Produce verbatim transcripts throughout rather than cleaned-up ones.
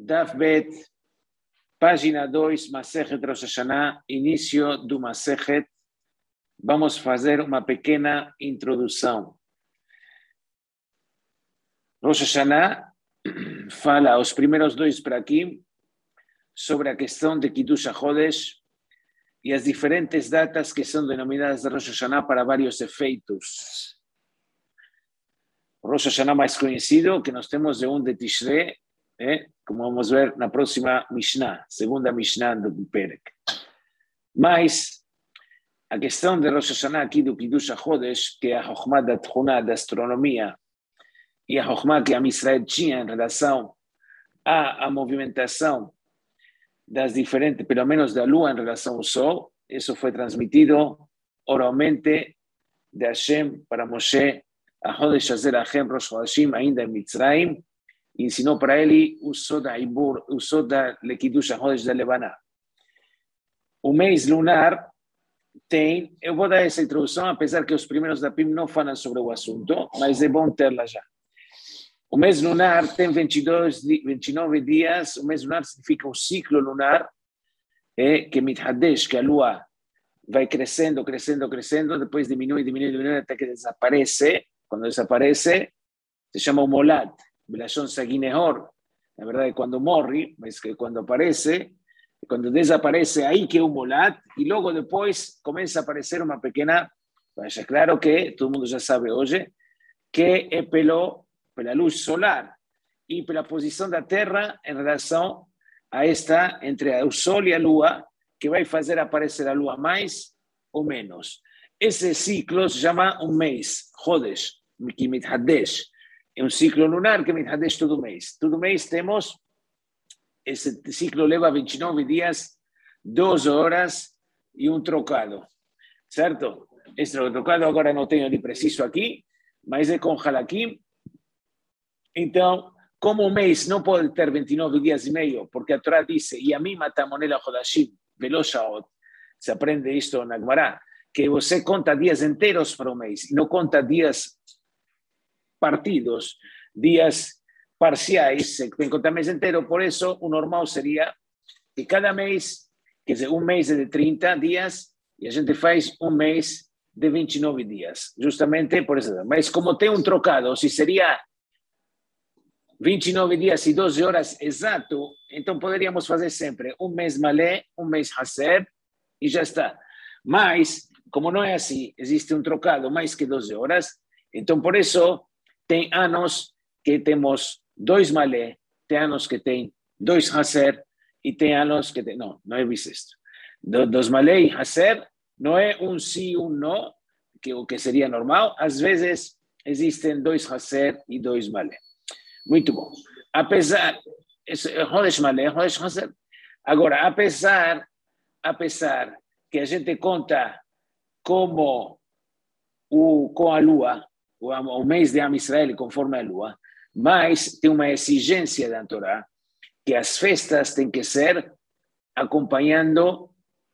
Daf Bet, página dois, Masechet Rosh Hashanah, início do Masechet. Vamos fazer uma pequena introdução. Rosh Hashanah fala os primeiros dois para aqui sobre a questão de Kiddush HaChodesh e as diferentes datas que são denominadas de Rosh Hashanah para vários efeitos. Rosh Hashanah mais conhecido que nós temos é um de Tishrei, eh? como vamos ver na próxima Mishnah, segunda Mishnah do Perek. Mas a questão de Rosh Hashanah aqui do Kiddush HaChodesh, que é a Chokhmah da Tchuna, da astronomia, e a Chokhmah que a Israel tinha em relação à, à movimentação das diferentes, pelo menos da Lua em relação ao Sol, isso foi transmitido oralmente de Hashem para Moshe, a Chodesh Hazer Achem Rosh Chodashim, ainda em Mitzrayim, e ensinou para ele o Soda Ibur, o Soda Lekidush HaChodesh da Lebaná. O mês lunar tem, eu vou dar essa introdução, apesar que os primeiros da P I M não falam sobre o assunto, mas é bom tê-la já. O mês lunar tem vinte e dois, vinte e nove dias. O mês lunar significa um ciclo lunar, é, que mithadesh, que a lua vai crescendo, crescendo, crescendo, depois diminui, diminui, diminui, até que desaparece. Quando desaparece, se chama o molad, Belashon Saginehor. Na verdade, quando morre, mas que quando aparece, quando desaparece, aí que é o molad, e logo depois começa a aparecer uma pequena, mas é claro que todo mundo já sabe hoje, que é pelo pela luz solar e pela posição da Terra em relação a esta, entre o Sol e a Lua, que vai fazer aparecer a Lua mais ou menos. Esse ciclo se chama um mês, Chodesh, que mithadesh. É um ciclo lunar que mithadesh todo mês. Todo mês temos, esse ciclo leva vinte e nove dias, doze horas e um trocado, certo? Esse trocado agora não tenho de preciso aqui, mas é com halakim. Então, como o mês não pode ter vinte e nove dias e meio, porque a Torá diz, Yamim atamonela chodashim velo shaot, se aprende isto na Gemara, que você conta dias inteiros para o mês, e não conta dias partidos, dias parciais, você tem que contar mês inteiro. Por isso, o normal seria que cada mês, quer dizer, um mês é de trinta dias, e a gente faz um mês de vinte e nove dias, justamente por isso. Mas como tem um trocado, se seria vinte e nove dias e doze horas exato, então poderíamos fazer sempre um mês malé, um mês haser, e já está. Mas, como não é assim, existe um trocado mais que doze horas, então por isso tem anos que temos dois malé, tem anos que tem dois haser, e tem anos que tem, não, não é bissexto. Do, dos malé e haser não é um sim e um não, que o que seria normal, às vezes existem dois haser e dois malé. Muito bom. Apesar, Chodesh Malé, Chodesh Haser. Agora, apesar, apesar que a gente conta como o, com a lua, o, o mês de Am Israel conforme a lua, mas tem uma exigência da Torá que as festas têm que ser acompanhando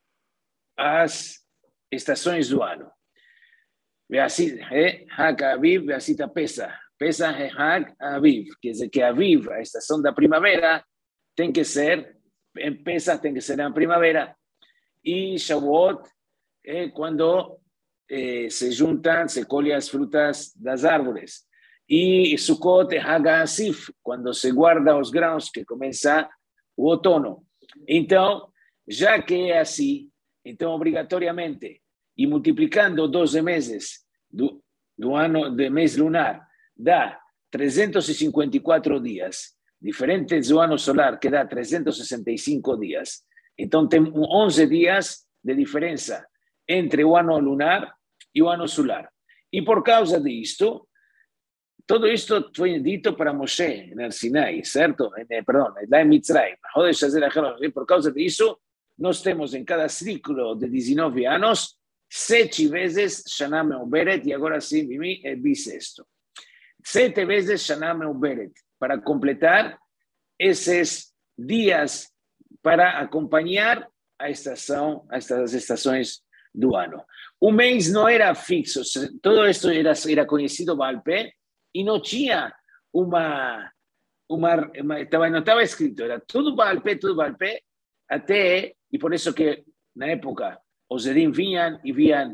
as estações do ano. Veacita, eh, Hakaviv, Veacita Pesa. Pesach é Hag Aviv, quer dizer que Aviv, a estação da primavera, tem que ser, em Pesach tem que ser na primavera, e Shavuot é quando eh, se juntam, se colhem as frutas das árvores, e Sukkot é Hag Asif, quando se guarda os grãos, que começa o outono. Então, já que é assim, então obrigatoriamente, e multiplicando doze meses do, do ano de mês lunar, dá trezentos e cinquenta e quatro dias, diferentes do ano solar, que dá trezentos e sessenta e cinco dias. Então, tem onze dias de diferença entre o ano lunar e o ano solar. E por causa disto, tudo isto foi dito para Moshe, no Sinai, certo? Perdão, lá em Mitzrayim. Por causa disso, nós temos em cada ciclo de dezenove anos, sete vezes Shana Meuberet, e agora sim, Mimi, é bissexto. Sete vezes Shana Meuberet, para completar esses dias para acompanhar a estação, as estações do ano. O mês não era fixo, todo isso era, era conhecido Baal Pé, e não tinha uma, uma, uma, estava, não estava escrito, era tudo Baal Pé, tudo Baal Pé, até, e por isso que na época os Edim vinham e viam,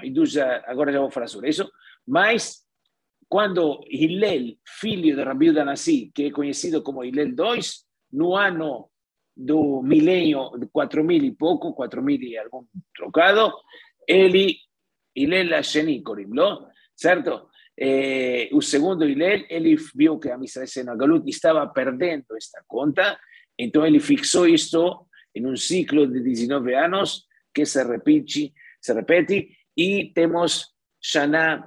agora já vou falar sobre isso, mas quando Hillel, filho de Rabi Yehuda Nassi, que é conhecido como Hillel dois, no ano do milênio de quatro mil e pouco, quatro mil e algum trocado, ele, Hillel Asheni, certo? Eh, o segundo Hillel, ele viu que a Israel na Galut estava perdendo esta conta, então ele fixou isto em um ciclo de dezenove anos que se repete, se repete e temos Shana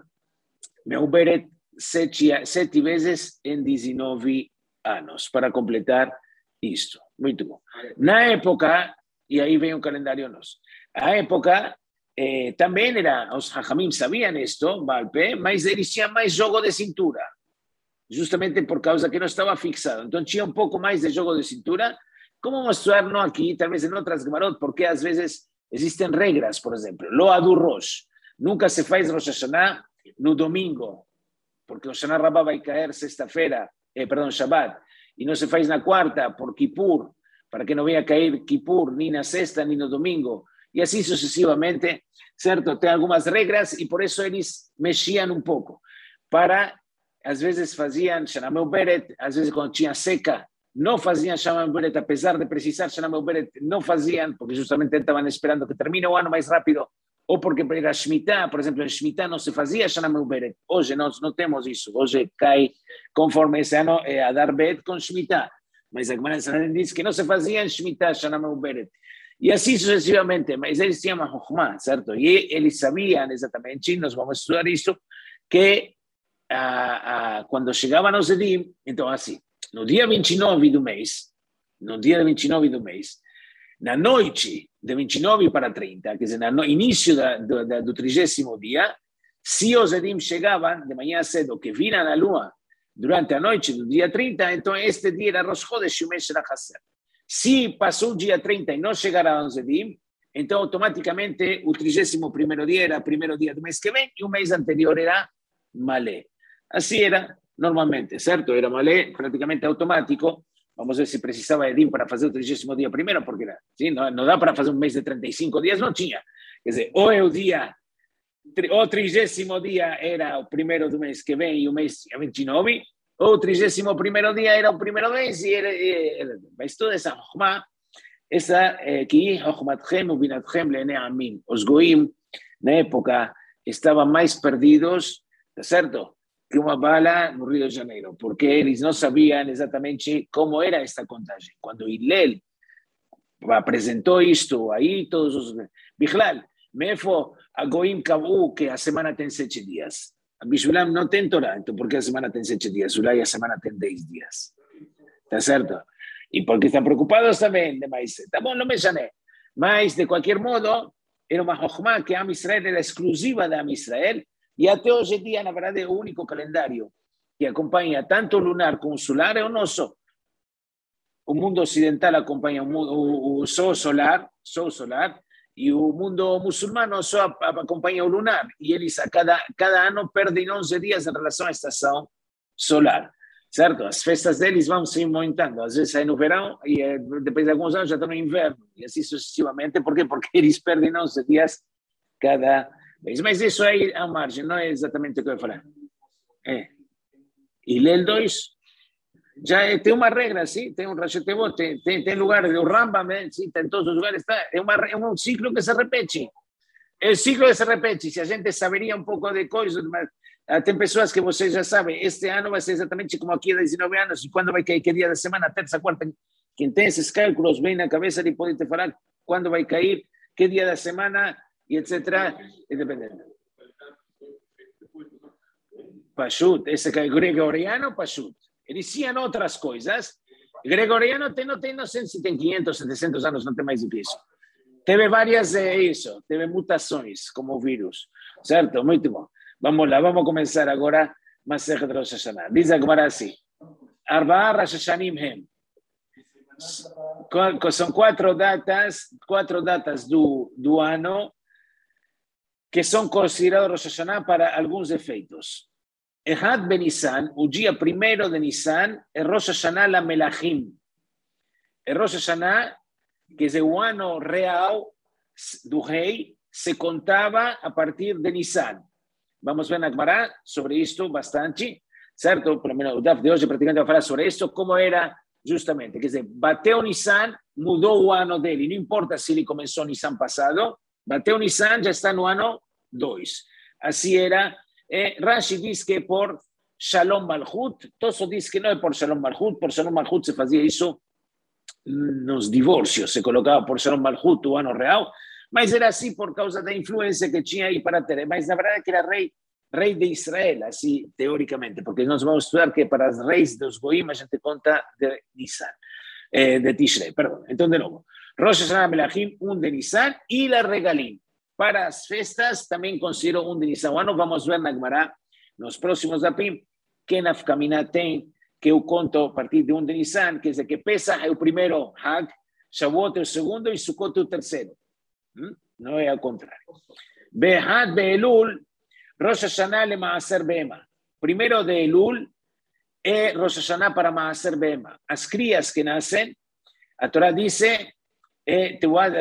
Meuberet sete, sete vezes em dezenove anos para completar isto. Muito bom. Na época, e aí vem o calendário nosso, a época eh, também era, os Hachamim sabiam isto, Baal Pé, mas eles tinham mais jogo de cintura, justamente por causa que não estava fixado. Então tinha um pouco mais de jogo de cintura, como mostrar não aqui, talvez em outras Gemarot, porque às vezes existem regras, por exemplo, Loa do Rosh, nunca se faz Rosh Hashanah no domingo, porque o Shana Rabbah vai cair sexta-feira, eh, perdão, Shabbat, e não se faz na quarta, por Kippur, para que não venha cair Kippur, nem na sexta, nem no domingo, e assim sucessivamente, certo? Tem algumas regras, e por isso eles mexiam um pouco, para, às vezes faziam Shana Meuberet, às vezes quando tinha seca, não faziam Shana Meuberet, apesar de precisar Shana Meuberet, não faziam, porque justamente estavam esperando que termine o ano mais rápido, ou porque era Shemitah, por exemplo, em Shemitah não se fazia Shana Meuberet. Hoje nós não temos isso. Hoje cai conforme esse ano é Adar Bet com Shemitah. Mas a Gemara diz que não se fazia em Shemitah Shana Meuberet. E assim sucessivamente. Mas eles tinham uma Chokhmah, certo? E eles sabiam exatamente, nós vamos estudar isso, que ah, ah, quando chegavam aos Edim, então assim, no dia vinte e nove do mês, no dia vinte e nove do mês, na noite de vinte e nove para trinta, quer dizer, no início da, do, do trigésimo dia, se os Edim chegavam de manhã cedo, que viram a lua durante a noite do dia trinta, então este dia era Rosh Chodesh e o mês era Hasser. Se passou o dia trinta e não chegaram os Edim, então automaticamente o trigésimo primeiro dia era o primeiro dia do mês que vem e o mês anterior era Malé. Assim era normalmente, certo? Era Malé praticamente automático. Vamos ver se precisava Edim para fazer o trigésimo dia primeiro, porque era, sim, não, não dá para fazer um mês de trinta e cinco dias, não tinha. Quer dizer, ou é o dia, o trigésimo dia era o primeiro do mês que vem e o mês é vinte e nove, ou o trigésimo primeiro dia era o primeiro mês e era, era, mas toda essa Chokhmah, essa que Chokhmatchem ubinatchem le'enei amim, os goim, na época, estavam mais perdidos, certo? Que uma bala no Rio de Janeiro, porque eles não sabiam exatamente como era esta contagem. Quando Hillel apresentou isto, aí todos os... Bichlal, Mefo, a Goim Kavu, que a semana tem sete dias. A Bishulam não tem Torá, então por que a semana tem sete dias? Ulai a semana tem dez dias. Tá certo? E porque estão preocupados também, mas tá bom, não me chané. Mas, de qualquer modo, era uma Chokhmah que a Am Israel era exclusiva da Am Israel, e até hoje em dia, na verdade, é o único calendário que acompanha tanto o lunar como o solar é o nosso. O mundo ocidental acompanha o, o, o sol solar, sol solar, e o mundo muçulmano só acompanha o lunar. E eles, a cada, cada ano, perdem onze dias em relação à estação solar. Certo? As festas deles vão se aumentando. Às vezes sai no verão, e depois de alguns anos já estão no inverno. E assim sucessivamente. Por quê? Porque eles perdem onze dias cada mas isso aí é a margem, não é exatamente o que eu ia falar. É. E Hillel dois, já é, tem uma regra, sim, tem um Rashetevot, tem, tem, tem lugares, o Rambam, sim, tem todos os lugares, tá, é, uma, é um ciclo que se repete. É o ciclo que se repete, se a gente saberia um pouco de coisas, mas tem pessoas que vocês já sabem, este ano vai ser exatamente como aqui há dezenove anos, e quando vai cair, que dia da semana, terça, quarta, quem tem esses cálculos bem na cabeça, ele pode te falar quando vai cair, que dia da semana, e etcétera, independente. Pashut, esse que é gregoriano, Pashut. Eles tinham outras coisas. Gregoriano tem, não tem, não sei se tem quinhentos, setecentos anos, não tem mais do que isso. Teve várias, é isso, teve mutações, como o vírus. Certo? Muito bom. Vamos lá, vamos começar agora Masechet Rosh Hashanah. Diz a Gemara assim, Arba'a Rosh Hashanim Hem. São quatro datas, quatro datas do, do ano que são considerados Rosh Hashanah para alguns efeitos. Ehad ben Nisan, o dia primeiro de Nisan, é Rosh Hashanah la Melachim. É Rosh Hashanah, que é o ano real do rei, se contava a partir de Nisan. Vamos ver na Gemara sobre isto bastante, certo? Pelo menos o D A F de hoje praticamente vai falar sobre isso, como era justamente. Quer dizer, bateu Nisan, mudou o ano dele. Não importa se ele começou Nisan passado, bateu Nisan, já está no ano dois. Assim era. Eh, Rashi diz que é por Shalom Malchut, Tosso diz que não é por Shalom Malchut, por Shalom Malchut se fazia isso nos divórcios, se colocava por Shalom Malchut o ano real, mas era assim por causa da influência que tinha aí para ter, mas na verdade que era rei, rei de Israel, assim teoricamente, porque nós vamos estudar que para os reis dos Goim a gente conta de Nisan, eh, de Tishrei, perdão. Então de novo, Rosh Hashanah Melachim, um de Nisan, e la Regalim. Para as festas, também considero um de Nisan. Vamos ver na Gemara, nos próximos apim, que nafkamina tem, que eu conto a partir de um de Nisan, quer dizer que Pesach é o primeiro Hag, Shavuot é o segundo e Sukkot é o terceiro. Hum? Não é ao contrário. Behad Be'elul, Rosh Hashanah le Ma'aser Bema. Primeiro de Elul é Rosh Hashanah para Ma'aser Bema. As crias que nascem, a Torá dice... E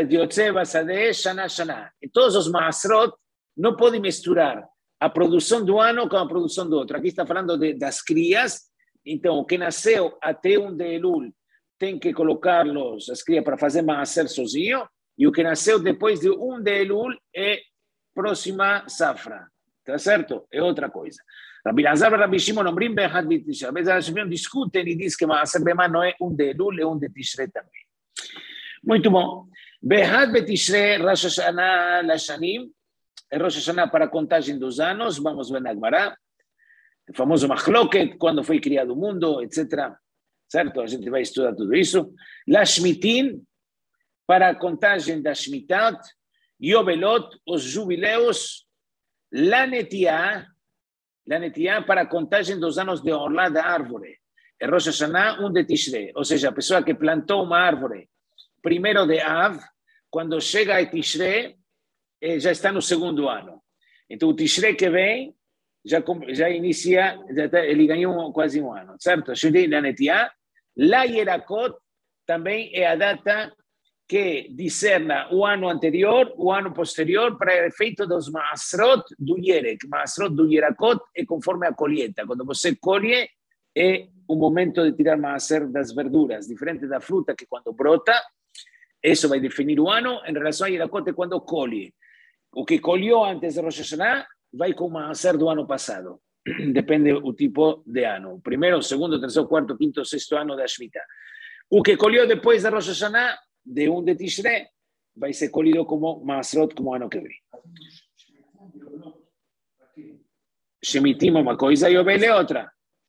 todos os Maasrot não podem misturar a produção do ano com a produção do outro. Aqui está falando de, das crias, então o que nasceu até um de Elul tem que colocá-los, as crias, para fazer Maaser sozinho, e o que nasceu depois de um de Elul é próxima safra. Está certo? É outra coisa. Rabbi Lazar e Rabbi Shimon Omrim Behad B'Tishrei. Rabbi Lazar e Shimon discutem e dizem que Maaser Bema não é um de Elul, é um de Tishrei também. Muito bom. Behad Betishrei, Rosh Hashanah Lashanim, é Rosh Hashanah para a contagem dos anos, vamos ver na Gemara, o famoso Machloket, quando foi criado o mundo, etcétera. Certo? A gente vai estudar tudo isso. Lashmitin, para a contagem da Shmitat, Yovelot, os jubileus, Lanetiah, Lanetiah para a contagem dos anos de orla da árvore. É Rosh Hashanah, um de Tishrei, ou seja, a pessoa que plantou uma árvore primeiro de Av, quando chega a Tishrei, já está no segundo ano. Então, o Tishrei que vem, já, já inicia, já tá, ele ganhou quase um ano, certo? Shudei da Netiah. La Yerakot também é a data que discerna o ano anterior, o ano posterior, para efeito dos Maasrot do Yerek. Maasrot do Yerakot é conforme a colheita. Quando você colhe, é o momento de tirar Maaser das verduras, diferente da fruta que quando brota, isso vai definir o ano. Em relação a Yerakot é quando colhe. O que colheu antes de Rosh Hashanah vai com o Maaser do ano passado. Depende do tipo de ano. Primeiro, segundo, terceiro, quarto, quinto, sexto ano da Shemitah. O que colheu depois de Rosh Hashanah, de um de Tishrei, vai ser colhido como Maasrot, como ano que vem. Shemitim é uma coisa e Yovel é outra.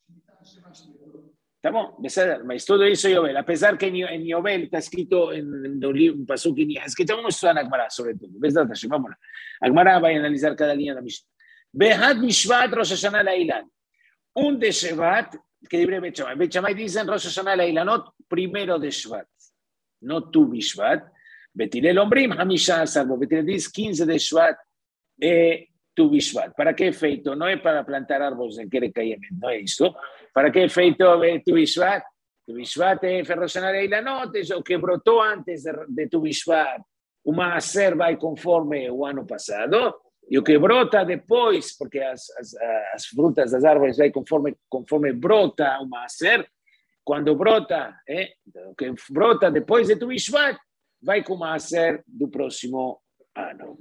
Tá bom, mas tudo isso é Yovel. Apesar que em Yovel está escrito no livro, um pasuk em Yehezkel, então vamos estudar na Gemara sobre tudo. Vamos lá. A Gemara vai analisar cada linha da Mishnah. Behad Mishvat Rosh Hashanah Lailan. Um de Shevat, que dibre Bet Shammai. Bet Shammai dizem Rosh Hashanah Lailanot, primeiro de Shevat. No Tu Bishvat. Bet Hillel Ombrim Hamisha Asar. Bet Hillel diz quinze de Shevat é Tu Bishvat. Para que é feito? Não é para plantar árvores em Kerekayem, não é isso. Para que é feito Tu Bishvat? Tu Bishvat é Rosh Hashanah Lailanot, é o que brotou antes de Tu Bishvat. O Maaser vai conforme o ano passado. E o que brota depois, porque as, as, as frutas das árvores vai conforme, conforme brota o Maaser, quando brota, eh, o que brota depois de Tu Bishvat, vai com o Maaser do próximo ano.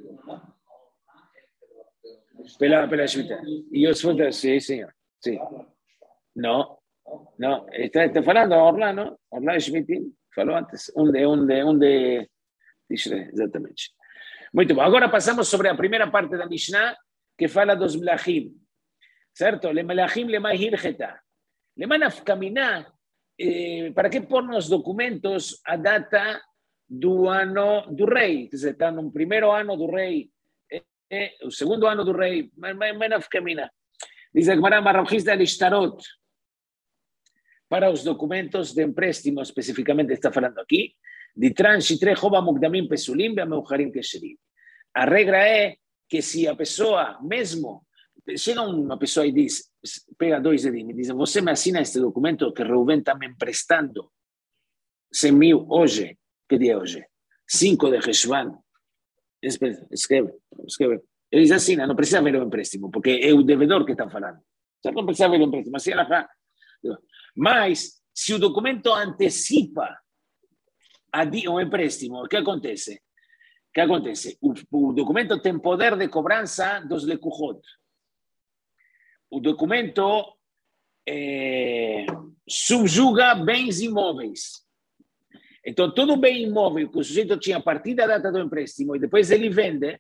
Pela, pela Shemitah. E os frutas, sim, senhor. Sim. Não, não. Está, está falando Orlá, não? Orlá Shemitim, falou antes. Um de, um de, um de Tishrei, exatamente. Muito bom. Agora passamos sobre a primeira parte da Mishnah, que fala dos Melachim. Certo? Le Melachim le Mahir Geta. Le Manafkaminá, eh, para que pôr nos documentos a data do ano do rei? Quer dizer, está no primeiro ano do rei, eh, eh, o segundo ano do rei. Manafkaminá. Diz a Gemara Marroquista Lishtarot. Para os documentos de empréstimo, especificamente está falando aqui, de transitre Jova Mukdamim Pesulim Beameucharim Kesherim. A regra é que se a pessoa, mesmo chega uma pessoa e diz, pega dois edim e diz, você me assina este documento que Reuven está me emprestando cem mil hoje, que dia é hoje? cinco de Reshvan. Escreve, escreve. Ele diz assina, não precisa ver o empréstimo, porque é o devedor que está falando. Certo? Não precisa ver o empréstimo, assim ela fala. Mas, se o documento antecipa o empréstimo, o que acontece? O que acontece? O, o documento tem poder de cobrança dos lecuhot. O documento é, subjuga bens imóveis. Então, todo bem imóvel que o sujeito tinha a partir da data do empréstimo e depois ele vende,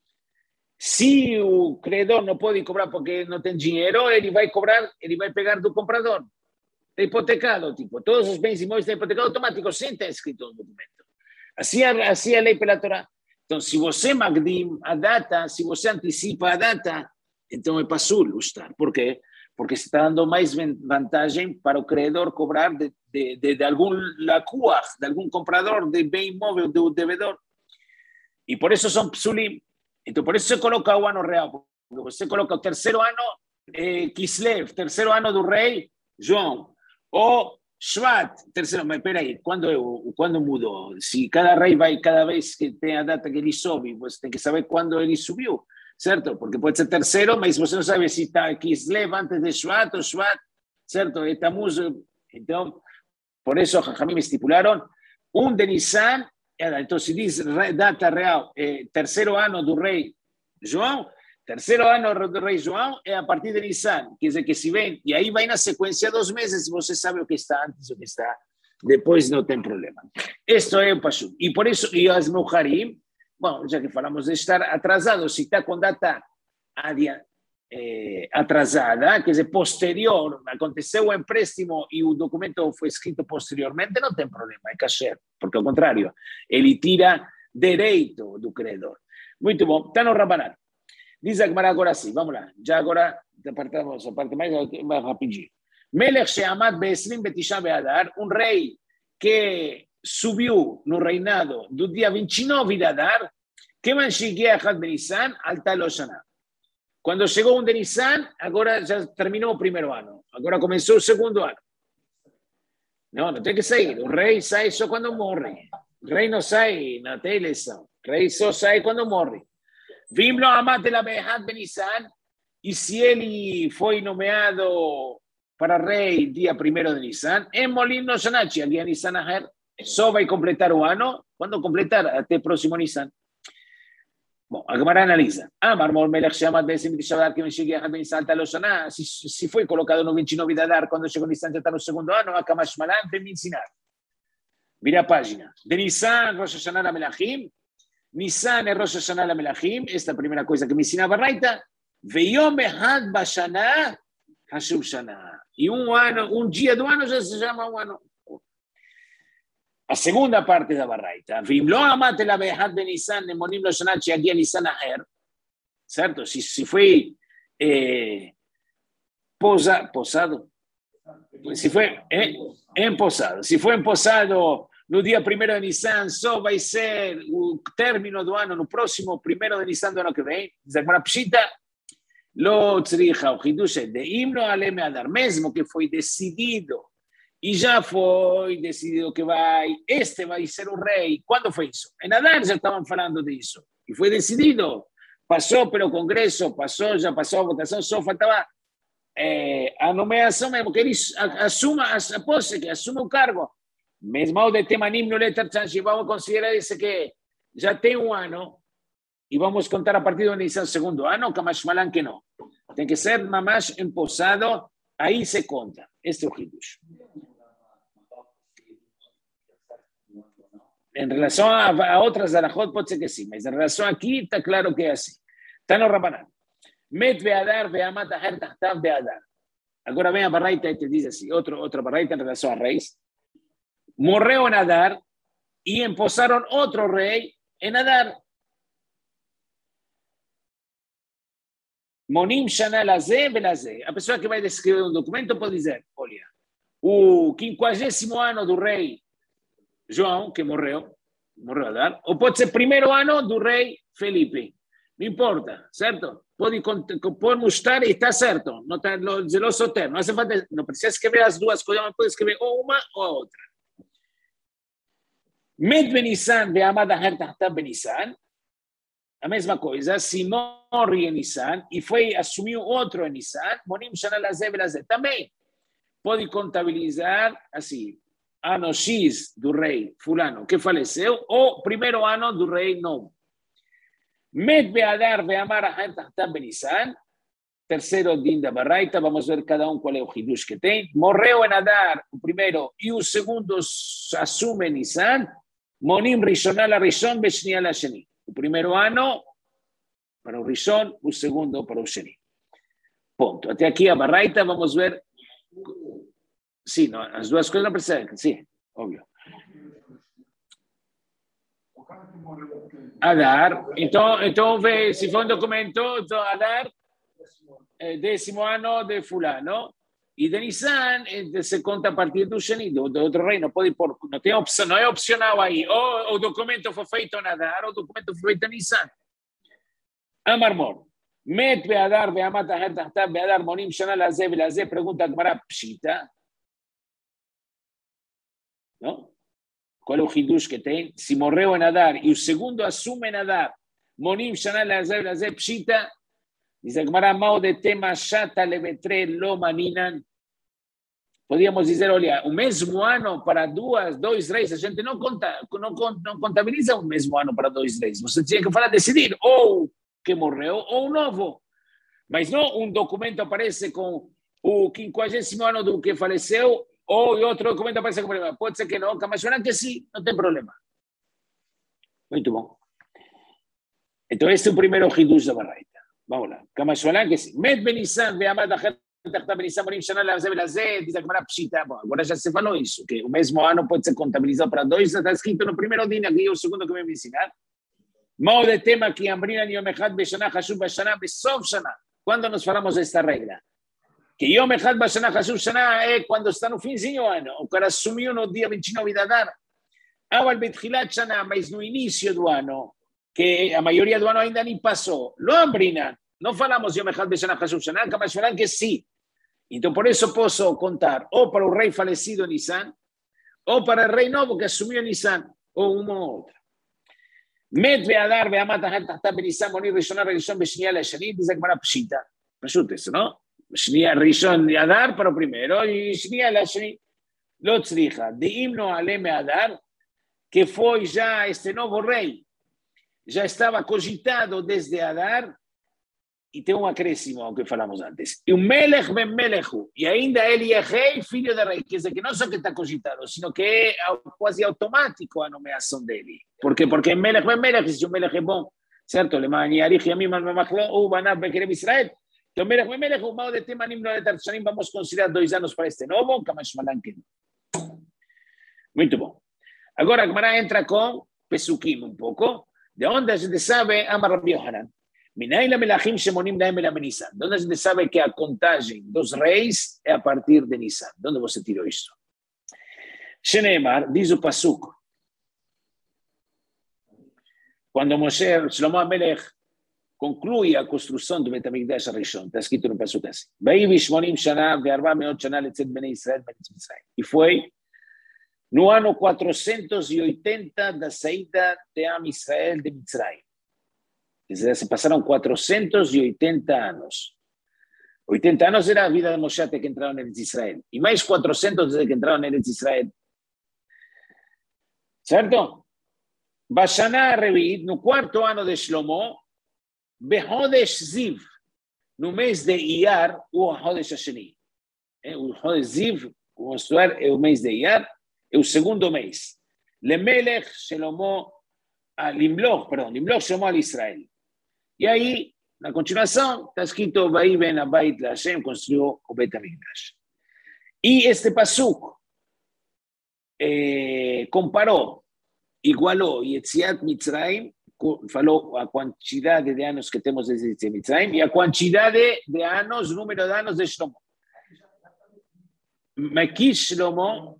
se o credor não pode cobrar porque não tem dinheiro, ele vai cobrar, ele vai pegar do comprador. Está hipotecado, tipo, todos os bens imóveis estão hipotecados automáticos, sem ter escrito no documento. Assim, assim é a lei pela Torá. Então, se você magdim a data, se você antecipa a data, então é pasul o estar. Por quê? Porque se está dando mais vantagem para o credor cobrar de, de, de, de algum lacuach, de algum comprador de bem imóvel, do devedor. E por isso são psulim. Então, por isso se coloca o ano real. Porque você coloca o terceiro ano, eh, Kislev, terceiro ano do rei João. Ou Shvat, terceiro, mas peraí, quando, eu, quando mudou? Se cada rei vai, cada vez que tem a data que ele sobe, você tem que saber quando ele subiu. Certo? Porque pode ser terceiro, mas você não sabe se está Kislev antes de Shvat ou Shvat, certo? E Tamuz, então, por isso os Jajamim estipularam um de Nissan, então se diz data real, é, terceiro ano do rei João, terceiro ano do rei João é a partir de Nissan, quer dizer que se vem, e aí vai na sequência dos meses, você sabe o que está antes, o que está depois, não tem problema. Isto é o Pashut. E por isso, e as Muharim, bom, já que falamos de estar atrasado, se está com data eh, atrasada, quer dizer, posterior, aconteceu o empréstimo e o documento foi escrito posteriormente, não tem problema, é kasher, porque ao contrário, ele tira direito do credor. Muito bom, está no Rabanan. Diz a Gemara agora sim, vamos lá, já agora apartamos a parte mais, mais rapidinho. Melech she'amad be'esrim betisha be'adar, um rei que subiu no reinado do dia vinte e nove de Adar, que manchigia Had Ben Nissan, alta Loshana. Quando chegou um de Nissan, agora já terminou o primeiro ano, agora começou o segundo ano. Não, não tem que sair, o rei sai só quando morre. O rei não sai na tem eleição, o rei só sai quando morre. Vimlo amate la Had Ben Nissan, e se ele foi nomeado para rei dia primeiro de Nissan, em Molim Loshana, dia Nissan Aher, só vai completar o ano quando completar até o próximo Nissan. Bom, a Gemara analisa. Amar Mor Melech She'amad be'esrim betisha be'adar que Mashiach Ben Nissan alta Loshana, se foi colocado no vinte e nove de Adar, quando chegou Nissan já está no segundo ano, a Kamash Malan vem me ensinar. Vira a página. De Nissan, Rosh Hashanah la Melachim, Nissan é Rosh Hashanah la Melachim, esta é a primeira coisa que me ensina a Baraita, Ve'yom Ehad Bashana, Hashuv Shana. E um ano, um dia do ano já se chama um ano. A segunda parte da Baraita, Vimlo amate la Behad Ben Nissan, Monim Loshana, Chiagia Nissan Aher, certo? Se, se foi eh, posa, posado, se foi eh, emposado, se foi emposado no dia primeiro de Nissan, só vai ser o término do ano, no próximo primeiro de Nissan do ano que vem, Zagmara Pshita, Lo tzricha, o hidush é de himno aleme adar, mesmo que foi decidido, e já foi decidido que vai, este vai ser o rei. Quando foi isso? Em Adar já estavam falando disso. E foi decidido. Passou pelo Congresso, passou, já passou a votação, só faltava é, a nomeação mesmo, que ele assuma a posse, que assuma o cargo. Mesmo o de Temanim no Letter Change, vamos considerar esse que já tem um ano, e vamos contar a partir do Nissan segundo ano, Kamash Malan que não. Tem que ser mamás emposado, aí se conta. Este é o Hidush. Em relação a, a outras Arachot, pode ser que sim, mas em relação aqui, está claro que é assim. Está no Rabanan. Met be'adar ve'amat aher tahtav be'adar. Agora vem a Baraita e te diz assim, outro, outra Baraita em relação a reis. Morreu em Adar e emposaram outro rei em Adar. Monim shana lazé belazé. A pessoa que vai descrever um documento pode dizer, olha, o quinquagésimo ano do rei João, que morreu, morreu Adar, ou pode ser primeiro ano do rei Felipe. Não importa, certo? pode pôr mustar e está certo, não está lo soter, não hace falta, não precisa escrever as duas coisas, mas pode escrever ou uma ou a outra. Met Benissan ve'amad aher tahtav Benissan, a mesma coisa, se morre em Nissan e foi assumiu outro em Nissan, monim shana lazé velazé, também pode contabilizar assim, ano X do rei fulano que faleceu, ou primeiro ano do rei novo. Met be'adar ve'amar aher tahtav Benissan, terceiro din da Baraita, vamos ver cada um qual é o hidush que tem. Morreu em Adar o primeiro e o segundo assume Nissan, monim rishonah la rishon beshniah la sheni. O primeiro ano para o Rishon, o segundo para o Sheni. Ponto. Até aqui a Baraita, vamos ver. Sim, não, as duas coisas não precisam. Sim, óbvio. Adar. Então, então vê, se for um documento, então, Adar, é, décimo ano de fulano. E de Nissan, se conta a partir do Sheni, do, do outro rei. Não pode pôr, não, tem opção, não é opcional aí. Ou o documento foi feito em Adar, ou o documento foi feito em Nissan. Amar Mor. Met be'adar ve'amat aher tahtav be'adar monim shana lazé velazé. Pergunta a Gemara Pshita. Não? Qual é o hidush que tem? Se morreu em Adar e o segundo assume em Adar, monim shana lazé velazé Pshita. Diz a Gemara mao de tema shata levetre lo maninan. Podíamos dizer, olha, o mesmo ano para duas, dois reis, a gente não, conta, não, não contabiliza o mesmo ano para dois reis. Você tinha que falar, decidir, ou que morreu, ou um novo. Mas não um documento aparece com o quinquagésimo ano do que faleceu, ou outro documento aparece com problema. Pode ser que não, mas que sim, não tem problema. Muito bom. Então, este é o primeiro hidush da Baraita. Vamos lá. Kamashualan que sim. Met Benissan ve'amad aher tahtav Benissan monim shana lazé velazé. Diz a Gemara Pshita. Bom, agora já se falou isso, que o mesmo ano pode ser contabilizado para dois, está escrito no primeiro dia, aqui o segundo que me vai ensinar. Mao de tema que ambrinan yom echad b'shana chashuv b'shana b'sof shana. Quando nos falamos desta regra? Que yom echad b'shana chashuv shana é quando está no finzinho do ano. O cara assumiu no dia vinte e nove de Adar. Aval betchilat shana, mas no início do ano, que a maioria do ano ainda nem passou. Lo ambrinan. Não falamos yom echad b'shana chashuv shana, mas falam que sim. Então, por isso posso contar ou para o rei falecido Nissan, ou para o rei novo que assumiu Nissan, ou uma ou outra. Met ve'adar ve'amat aher tahtav Benissan monim rishonah rishon b'shniah la sheni. Diz a Gemara Pshita. Pashut isso, não? Shniah rishon de Adar para o primeiro e shniah la sheni. Lo tzricha. Deim no ale me'adar, que foi já este novo rei, já estava cogitado desde Adar, e tem um acréscimo ao que falamos antes. E o Melech ben Melechu, e ainda ele é rei, filho de rei, quer dizer que não só que está cogitado, sino que é quase automático a nomeação dele. Por quê? Porque Melech ben Melech, se o Melech é bom, certo? Lemani arich yamim al memachlo, ou banab bekerem Israel. Então, Melech ben Melech, o mal de temanim no de tarshanim, vamos considerar dois anos para este novo, kamash malanken. Muito bom. Agora a Gemara entra com Pesukim um pouco, de onde a gente sabe, Amar Rabbi Yohanan. Minaila melachim shemonim lahem ela Nissan. De onde a gente sabe que a contagem dos reis é a partir de Nissan. De onde você tirou isso? Sheneemar, diz o Pasuk, quando Moshe, Shlomo HaMelech, conclui a construção do Bet HaMikdash Rishon, está escrito no Pasuk assim, Vaivi shmonim shana ve'arba meot shana letzet bnei Israel be'eretz Mitzrayim. E foi no ano quatrocentos e oitenta da saída de Am Israel de Mitzrayim. Quer dizer, se passaram quatrocentos e oitenta anos. oitenta anos era a vida de Moshe até que entraram em Israel. E mais quatrocentos desde que entraram em Israel. Certo? Bashana Revit, no quarto ano de Shlomo, Behodesh Ziv, no mês de Iyar, o Hodesh Hasheni. O Hodesh Ziv, vamos estudar, é o mês de Iyar, é o segundo mês. Lemelech Shlomo, Limloch, perdão, Limloch Shlomo al Israel. E aí, na continuação, está escrito, Vai ben Abayit la Hashem, construiu o Bet HaMikdash. E este pasuk eh, comparou, igualou Yetziat Mitzrayim, falou a quantidade de anos que temos desde Mitzrayim e a quantidade de anos, o número de anos de Shlomo. Makish Shlomo.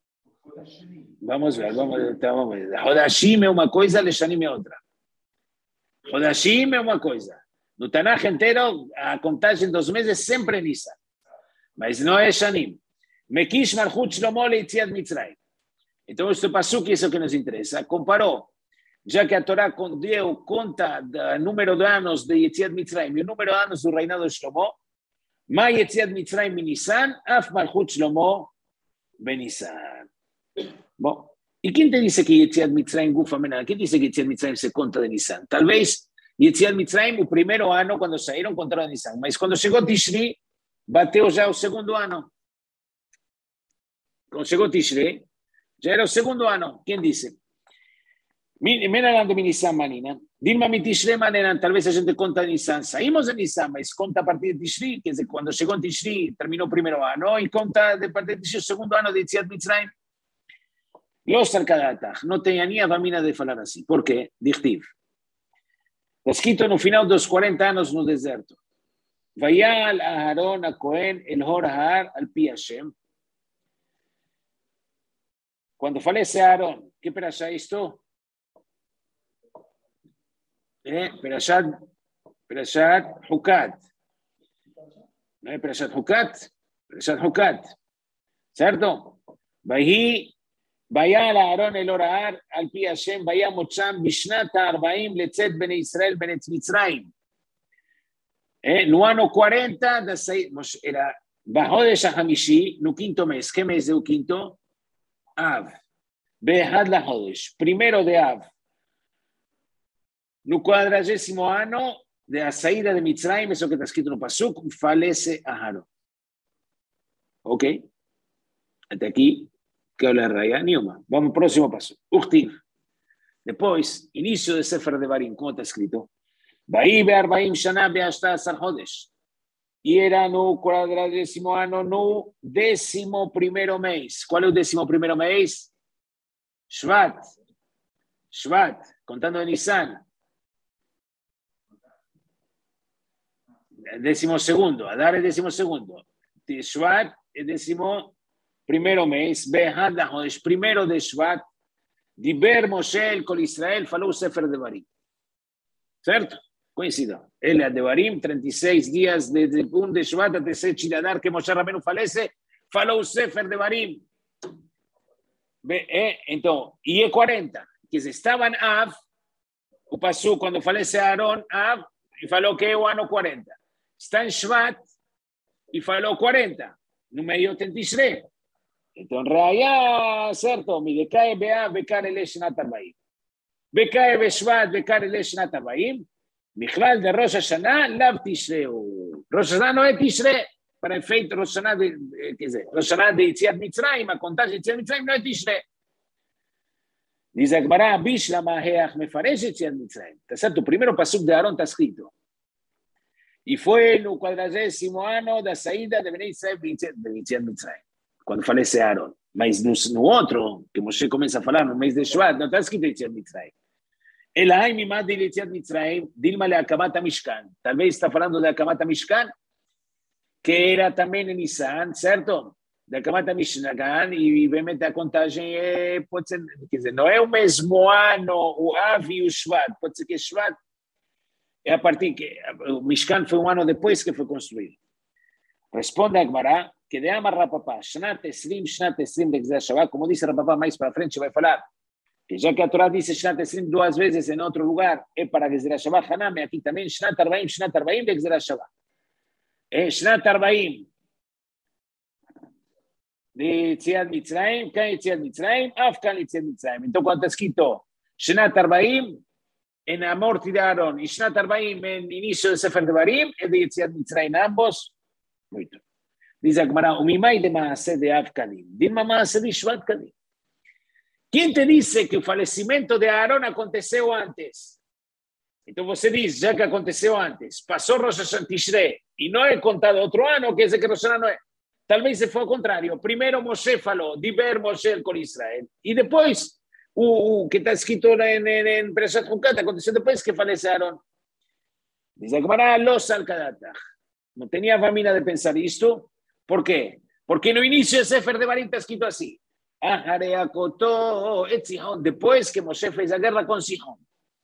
Vamos ver, vamos ver. Então, vamos ver. Hodashim é uma coisa, Leshanim é outra. Hodashim é uma coisa. No Tanaj inteiro, a contagem dos meses sempre é Nissan. Mas não é Shanim. Mekish Malchut Shlomo leitziat Mitzrayim. Então, este pasuk, isso é o que nos interessa. Comparou, já que a Torá deu conta do número de anos de Yetziat Mitzrayim e o número de anos do reinado de Shlomo, Ma Yetziat Mitzrayim Benisan, Af Malchut Shlomo Benisan. Bom, e quem te disse que Yetziat Mitzrayim Gufa Menal? Quem disse que Yetziat Mitzrayim se conta de Nisan? Talvez Yetziat Mitzrayim, o primeiro ano, quando saíram, contaram de Nisan. Mas quando chegou Tishri, bateu já o segundo ano. Quando chegou Tishri, já era o segundo ano. Quem disse? Menalando de Nisan Manina. Dilma mi Tishri Manina, talvez a gente conta de Nisan. Saímos de Nisan, mas conta a partir de Tishri, quer dizer, quando chegou Tishri, terminou o primeiro ano, e conta de partir de Tishri o segundo ano de Yetziat Mitzrayim. Los Arkadatach, não tem a minha família de falar assim. Por quê? Dichtiv. Está escrito no final dos quarenta anos no deserto. Vayal Aharon a Cohen el Hor Har al Pi Hashem. Quando falece Aharon, que perashá é isto? É perashat, perashat Hukat. Não é perashat Hukat? Perashat Hukat. Certo? Vahi Vayal Aharon el Hor Har al Pi Hashem, vaya mocham bishnat ha'arbaim letzet bnei Israel beretz Mitzrayim. Eh, no ano quarenta, da era Bahodesh HaHamishi, no quinto mês. Que mês é o quinto? Av. Behad Lahodesh, primeiro de Av. No quadragésimo ano da saída de Mitzrayim, isso que está escrito no Pasuk, falece Aharon. Ok? Até aqui, que habla Raya Newman. Vamos ao próximo passo. Uchtiv. Depois, início de Sefer Devarim, como está escrito? Vai be'arbaim shana be'ashtaasar chodesh. E era no quadragésimo ano, no décimo primeiro mês. Qual é o décimo primeiro mês? Shvat. Shvat, contando de Nisan. Décimo segundo. Adar é décimo segundo. Shvat é décimo primeiro mês. Be'had lachodesh. Primeiro de Shvat. Diber Moshe el Kol Israel. Falou o Sefer Devarim. Certo? Coincido. Ele é Devarim, trinta e seis dias desde um de Shvat até sete de Adar, que Moshe Rabbeinu falece, falou o Sefer Devarim. Então, e é quarenta, que estavam Av, o Passu, quando falece Aaron, Av, e falou que é o ano quarenta. Está em Shvat, e falou quarenta, no meio tem Tishrei. Então, Reaya, certo, me decae Be'av, Bekar ele Shnat Arbaim. Bekar Beshvat, Bekar ele Shnat Arbaim. Michlal de Rosh Hashanah, Lav Tishreu. Rosh Hashanah não é Tishrei, para efeito Rosh Hashanah de, quer dizer, Rosh Hashanah de Yetziat Mitzrayim, a contagem de Yetziat Mitzrayim não é Tishrei. Diz a Gemara, Bishla Maheach Mefaresh Yetziat Mitzrayim. Está certo? O primeiro pasuk de Aaron está escrito. E foi no quadragésimo ano da saída de Bnei Israel de Yetziat Mitzrayim, quando falece Aaron. Mas no, no outro, que Moshe começa a falar no mês de Shvat, não está escrito Yetziat Mitzrayim. Elahai mimad de Yetziat Mitzrayim, Dilma le Akamat Mishkan. Talvez está falando de Akamat Mishkan, que era também em Nisan, certo? De Akamat Mishkan, e obviamente a contagem é, pode ser, quer dizer, não é o mesmo ano, o Av e o Shvat. Pode ser que Shvat é a partir que o Mishkan foi um ano depois que foi construído. Responde a Gemara, que de Amar Rapapá, Shnat Esrim, Shnat Esrim de Gzeh Shabbat, como disse Rapapá mais para frente, vai falar. Que já que a Torá dice Shnat Esrim duas vezes em outro lugar, é para Gezerah Shabbat, Haname, aqui também, Shnat Arbaim, Shnat Arbaim de Gezerah Shabbat. É Shnat Arbaim de Yetziat Mitzrayim, Kan Yetziat Mitzrayim, Af Kan Yetziat Mitzrayim. Então, quando está escrito Shnat Arbaim, em a morte de Aaron, e Shnat Arbaim, em início de Sefer Devarim, é de Yetziat Mitzrayim, ambos. Muito. Diz a Gemara, o Mimai de Maaseh de Av Kadim, Dilma Maaseh de Shvat Kadim. Quem te disse que o falecimento de Aaron aconteceu antes? Então você diz, já que aconteceu antes, passou Rosh Hashanah Tishrei e não é contado outro ano, quer dizer que Rosh Hashanah não é. Talvez se foi ao contrário. Primeiro Moshe falou, Diber Moshe com Israel. E depois, o, o que está escrito em Perashat Hukat, aconteceu depois que falece Aaron. Diz a Gemara, Los Alkadatach. Não tinha família de pensar isto. Por quê? Porque no início de Sefer Devarim está escrito assim. Depois que Moshe fez a guerra com Sihon.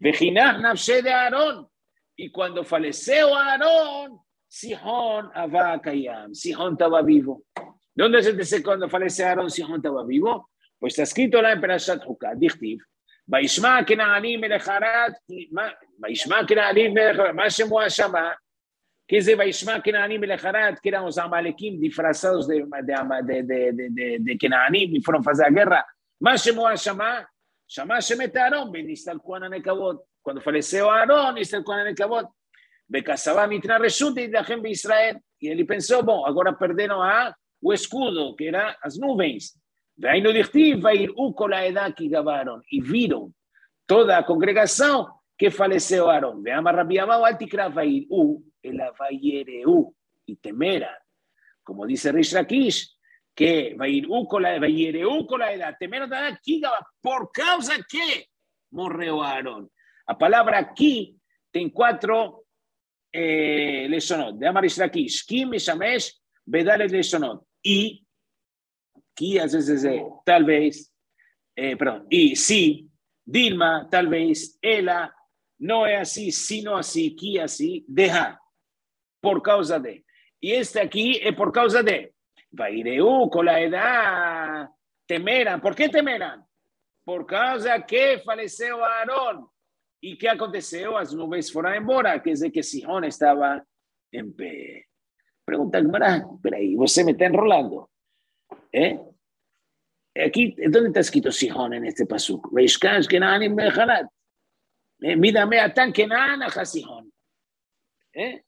Vejinah nafshe de Aarón. Y cuando falleció Aarón, Sihón Abba Kayam. Sihón estaba vivo. ¿Dónde se dice cuando falleció Aarón, Sihón estaba vivo? Pues está escrito la en Perashat Hukah, Dichtiv. Vaishma Kenaanim Melech Arad, Vaishma Kenaanim Melech Arad, מה שמוע שמה? ¿Qué es de Vaishma Kenaanim Melech Arad? Que eran los amalequim disfrazados de, de, de, de, de, de Kenaanim y fueron a hacer la guerra. מה שמוע שמה? שמע שמת Aarón, ונסתלקו הנקבות. Cuando falleció Aarón, נסתלקו הנקבות. Bekasabá mitna reshut y de Israel. Y él pensó, bom, agora perderam a, o escudo, que era as nuvens. Daí no dichtiv, vairú kol haedá que gavaron. E viram toda a congregação que faleceu Aarón. Veama Rabbi Abau, al tikra vairú, ela vaiereu, e temeram. Como dice Rish Lakish, que vairú kol haedá, temeram da que por causa que morreu Aarón. A palavra aqui tem quatro Eh, לשונot. de Amar Rish Lakish, ki mishamesh bedalet לשונot. Y, ki a veces es tal vez, eh, perdón, y si, Dilma, tal vez, ela, no es así, sino así, ki así, deja, por causa de. Y este aquí es por causa de. Vaireu con la edad, temeran. ¿Por qué temeran? Por causa que falleció Aarón. ¿Y qué aconteceu? As nuvens foram embora, quer dizer que Sihón estava em pé. Pergunta Gemara, peraí, você me está enrolando. ¿Eh? Aquí, ¿dónde está escrito Sihón en este pasuk? Veishkash Kenaanim Melech Midame atan Kenaan aja Sihón. ¿Eh?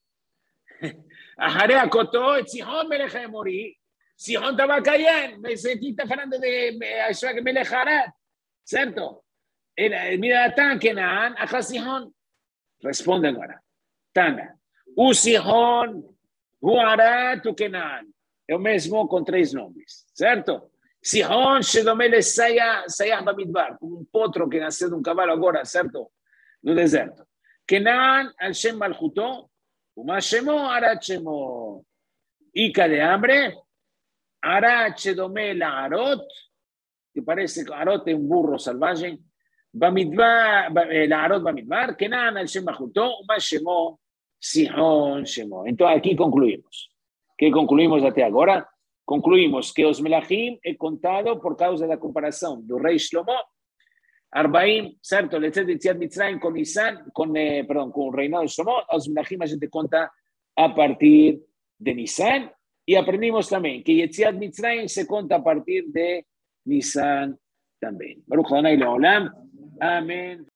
Ahare akotó et Sihón Melech Emori. Sihón estaba cayendo. Me sentí, está hablando de Melech Arad, ¿cierto? Mira, Tan Kenaan, aja Sihón. Responde agora. Tana. O Sihón, o Arad, o Kenaan. É o mesmo com três nomes, certo? Sihón, Shedomele Sayah, Sayah Bamidbar, como um potro que nasceu de um cavalo agora, certo? No deserto. Kenaan, al Shem Malchuto, uma Shemo, Arad Shemo. Ica de hambre, Arad Shedomele Arot, que parece que Arot é um burro salvaje. Bamidbar, la Arot Bamidbar, Kenaan al Shem Bajutó, más Shemó, Sihón Shemó. Entonces aquí concluimos. ¿Qué concluimos hasta ahora? Concluimos que os Melachim he contado por causa de la comparación del rey Shlomo, Arbaim, ¿cierto? Le de Yetziat Mitzrayim con Nisan, con, eh, perdón, con el reinado de Shlomo, os Melachim a gente cuenta a partir de Nisan, y aprendimos también que Yetziat Mitzrayim se cuenta a partir de Nisan también. Baruch Adonai Leolam. Amén.